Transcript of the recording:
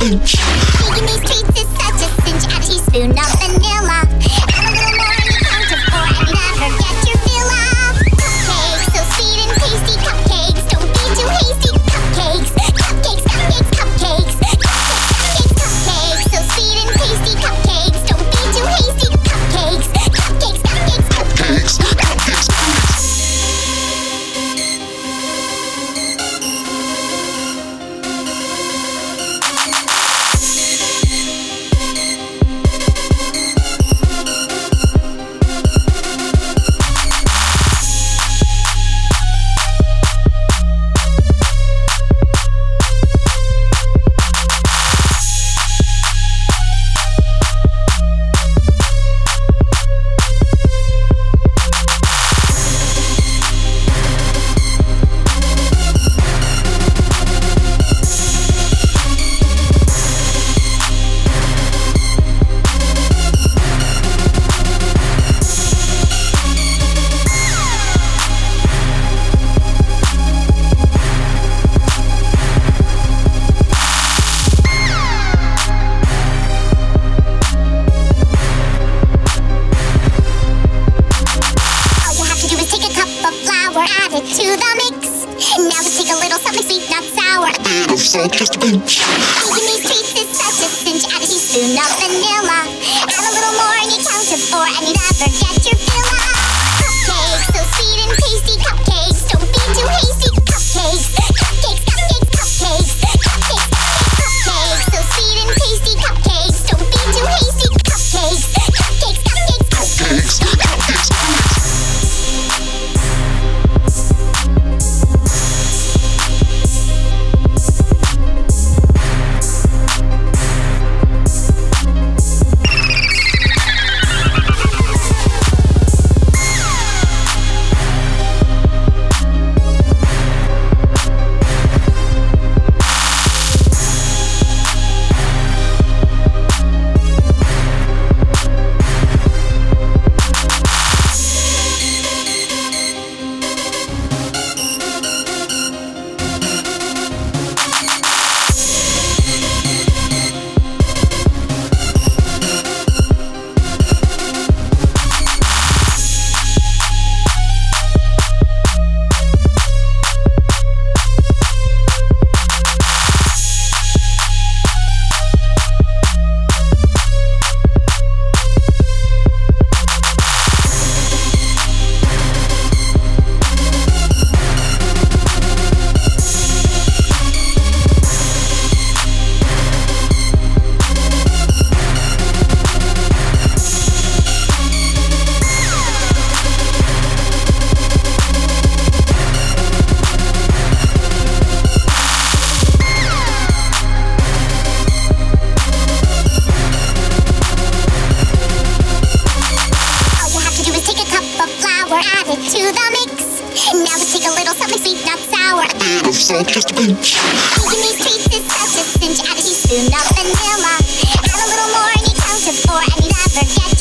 pinch. Making these treats is such a cinch. Add a teaspoon of vanilla. Add a little more than you counted for, and you never get your fill up. Cupcakes, so sweet and tasty. Cupcakes, don't be too hasty. Cupcakes, cupcakes, cupcakes, cupcakes. Cupcakes, cupcakes, so sweet and tasty. Cupcakes, don't be too hasty. Cupcakes, cupcakes, cupcakes, Cupcakes, cupcakes, cupcakes. Add it to the mix. Now just take a little something sweet, not sour. A bit of salt, just a pinch. Making these treats is such a cinch. Add a teaspoon of vanilla. Add a little more than you counted for, and you never get your fill up. Cupcakes, so sweet and tasty. Cupcakes, don't be too hasty. Cupcakes, cupcakes, cupcakes, cupcakes. Cupcakes, cupcakes, so sweet and tasty. Cupcakes, don't be too hasty. Cupcakes, cupcakes, cupcakes, Cupcakes, cupcakes, cupcakes. Add it to the mix. Now just take a little something sweet, not sour. A bit of salt, just a pinch. Making these treats is such a cinch. Add a teaspoon of vanilla. Add a little more than you counted for, and you never get